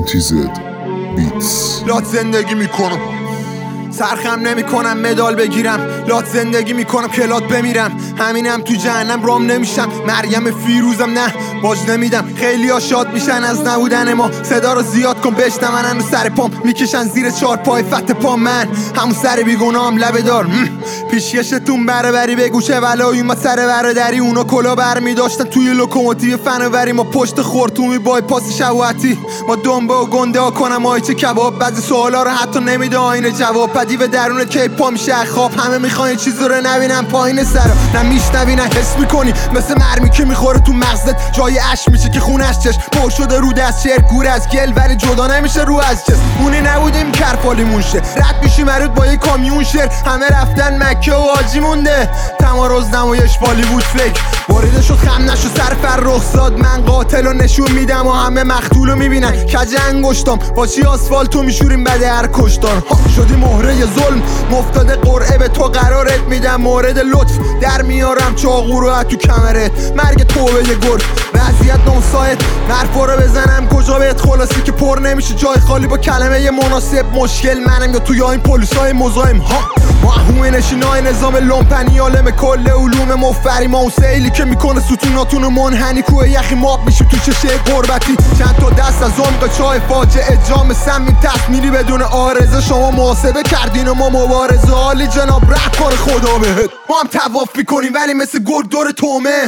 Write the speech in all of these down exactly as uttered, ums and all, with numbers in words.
انتیزد بیتس. لات زندگی میکنم، سرخم نمیکنم مدال بگیرم. لات زندگی میکنم که لات بمیرم. همینم تو جهنم رام نمیشم. مریم فیروزم نه باج نمیدم. خیلی ها شاد میشن از نبودن ما. صدا رو زیاد کن بشنون رو سر پام میکشن زیر چار پای فت پام. من همون سر بیگنام لبه دار پیشکشتون بره بری بگو چه ولایی ما سر برادری. اونا کلا برمی داشتن توی لوکوموتیو فناوری. ما پشت خورتومی بای پاس شواتی. ما دنبه و گنده ها کنم آیچه کباب. بعضی سوالا رو حتی نمیده آینه جواب. دیو درون که پا میشه خواب. همه میخوان این چیز رو نبینن پایین سر. نه میشنوی نه حس میکنی. مثل مرمی که میخوره تو مغزت. جای اش میشه که خونش چش پر شده رو دست. شعر گور از گل ولی جدا نمیشه رو از چس. اونی نبودیم کرفالیمون شه. رد میشی مرود با یه کامیون شعر. همه رفتن مکه و حاجی مونده. تمارز نمایش بالیوود فکر وارد شد خم نشو سر فرخ زاد. من قاتل رو نشون میدم و همه مقتول رو میبینن. کج انگشتام با چی آسفالتو میشوریم بده هر کشتار. شدی مهره ظلم مفتاده قرعه به تو قرارت میدم. مورد لطف در میارم چاقو رو تو کمرت. مرگ توبه یه گل وضعیت نوسایت. مرفا رو بزنم کجا بهت خلاصی که پر نمیشه جای خالی با کلمه یه مناسب. مشکل منم یا تو یا این پلیسای مزاحم ها. ما همه نشینای نظام لومپنی عالم کل علوم مفری. ما اون سیلی که میکنه ستوناتونو منحنی. کوه یخی ماب میشه تو چشه قربتی. چند تا دست از عمق چای فاجعه جام سمین تصمیری بدون آرزه. شما محاسبه کردین و ما مبارزه. عالی جناب رد کار خدا بهت. ما هم طواف میکنیم ولی مثل گرگ دور تومه.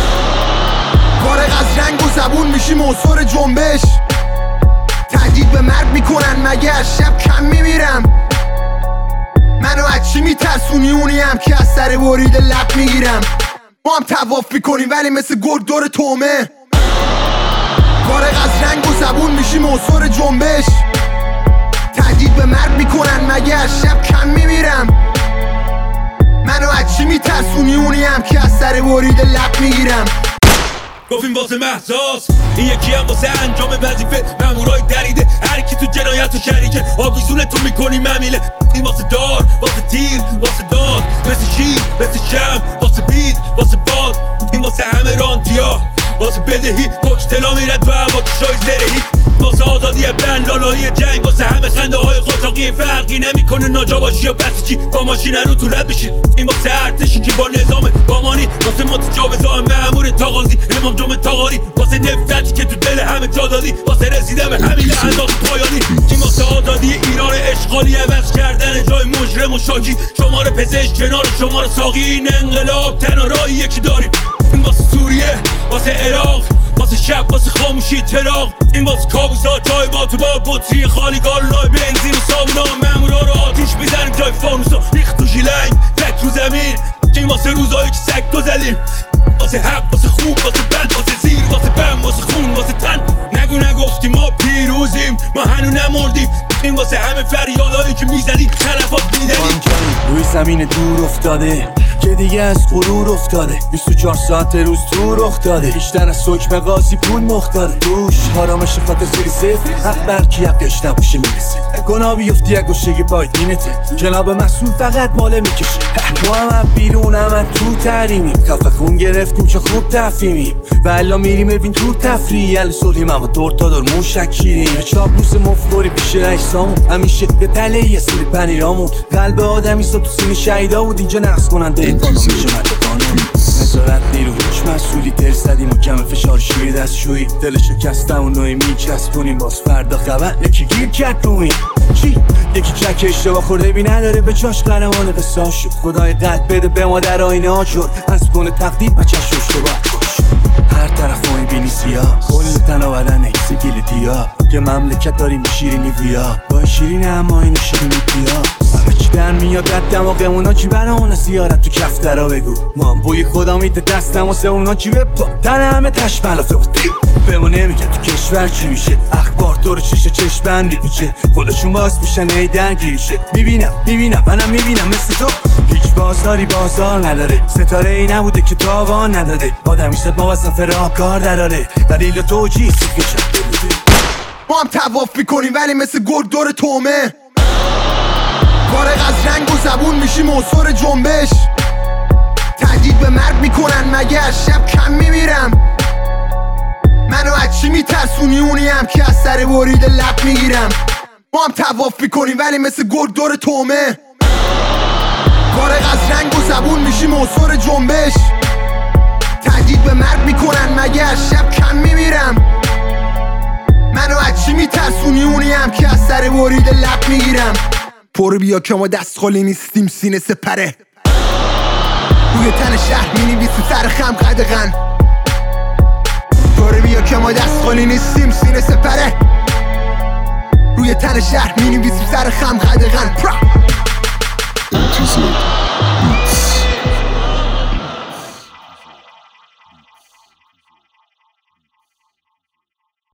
فارغ از رنگ و زبون میشیم عنصر جنبش. تهدید به مرگ میکنن مگه از شب کم میمیرم. منو از چی میترسونی؟ اونی هم که از سر برید لب میگیرم. ما هم طواف میکنیم ولی مثل گرگ دور تومه. فارغ از رنگ و زبون میشیم عنصر جنبش. تهدید به مرگ میکنن مگه از شب کم میمیرم. منو از چی میترسونی؟ اونی هم که از سر برید لب میگیرم. گفتیم واسه محساس این یکی هم واسه انجام وظیفه. مامورای دریده هر کی تو جنایت و شریکه. آویزونه تو میکنی ممیله. این واسه دار واسه تیر واسه داد. مثل شیر مثل شم واسه بید واسه باد. این واسه همه رانتیا واسه بدهی. پشت تلا میرد و هوا کشای زرهی. واسه آزادی بن لالایی جنگ. واسه همه خنده های خودساقی. فرقی نمیکنه ناجا باشی یا پس چی. با ماشین رو تو رد بشید. این واسه ارتشی که با نظام بامانی. واسه متجاوزان مأمور تاغازی. امام جمعه تاغاری. واسه نفرتی که تو دل همه جا دادی. واسه رسیدن به همین انداز پایانی. این واسه آزادی ایران اشغالی. عوض کردن جای مجرم و شاکی. شماره پزشک کنار شماره ساقی. این انقلاب تنها راهی یکی داریم. این واسه سوریه واسه عراق. واسه شب واسه خاموشی چراغ. این واسه کابوسا جای با تو با بطری خالی. گالونای بنزین و صابونا. مامورا رو آتیش میزنیم جای فانوسا. ریخت تو ژیلنگ تک رو زمین. این واسه روزایی که سگ گذلیم. واسه حق واسه خوب واسه بد. واسه زیر واسه بم واسه خون واسه تن. نگو نگفتی ما پیروزیم ما هنو نمردیم. این واسه همه فریادایی که میزدی طرفات میدنیم. روی زمین دور افتاده که دیگه از غرور افتاده. بیست و چهار ساعت روز تو رخ داده. بیشتر از حکم قاضی پول مختاره. روش آرامش خاطر سری صفر. حق برکی حقش نباشه میرسه. گناه بیفتی اگه گوشه پای دینته. جناب مسئول فقط ماله میکشه. ما هم بیرون هم تو تحریمیم. کافه خون گرفتیم چه خوب تفهیمیم. و الا میریم ببین تو تفریح. ال صلحیم اما دور تا دور موشکیریم. به چاپلوس مفخوری پیش رئیسامون. همیشه به تله یه سری پنیرامون. قلب آدمی سا تو سینه شهیدا بود. اینجا نقص کننده این کارو میشه مد قانون. نظارت نیرو هیچ مسئولی ترسدیم و کم فشار شوی دستشویی. دل شکستم و نوعی میچسبونیم. باز فردا خبر یکی گیر کرد روی چی؟ یکی چک اشتباه خورده بی نداره به چاش قهرمان قصه شد. خدای قد بده به ما در آینه ها شد. از کنه تقدیم بچه شش تو باید کش. هر طرف ما این بینی سیاه. کل تنا بدن ایسی گیلتی ها. که مملکت داریم به شیرینی بیا. با شیرین اما اینو شیرینی بیا. همه چی در میاد رد دماغمونا. چی برامون زیارت تو کفترها بگو. ما هم بوی خدا میده دستم واسه اونا. چی بپا تن همه تشملافه به ما نمیگه تو کشور چی میشه. اخبار دور چشه چشم بندی میشه. خودشون باز میشن ای درگیریشه. میبینم میبینم منم میبینم مثل تو. هیچ بازاری بازار نداره. ستاره ای نبوده که تاوان نداده. آدمی شد ما واسه فراه کار دراره. دلیل توجیه سیخی شد بلوده. ما هم طواف میکنیم ولی مثل گرگ دور تومه. فارغ از رنگ و زبون میشیم عنصر جنبش. تهدید به مرگ میکنن مگه از شب کم میمیرم. منو منو از چی میترسونی؟ اونیم که از سر برید لب میگیرم. ما هم تواف میکنیم ولی مثل گرگ دور تومه. فارغ از رنگ و زبون میشیم عنصر جنبش. تهدید به مرگ میکنن مگه از شب کم میمیرم. منو از چی میترسونی؟ اونیم که از سر برید لب میگیرم. پر بیا که ما دست خالی نیستیم، سینه سپره. روی تن شهر مینویسیم سر خم قدغن. پر بیا که ما دست خالی نیستیم، سینه سپره. روی تن شهر مینویسیم سر خم قدغن. انتظار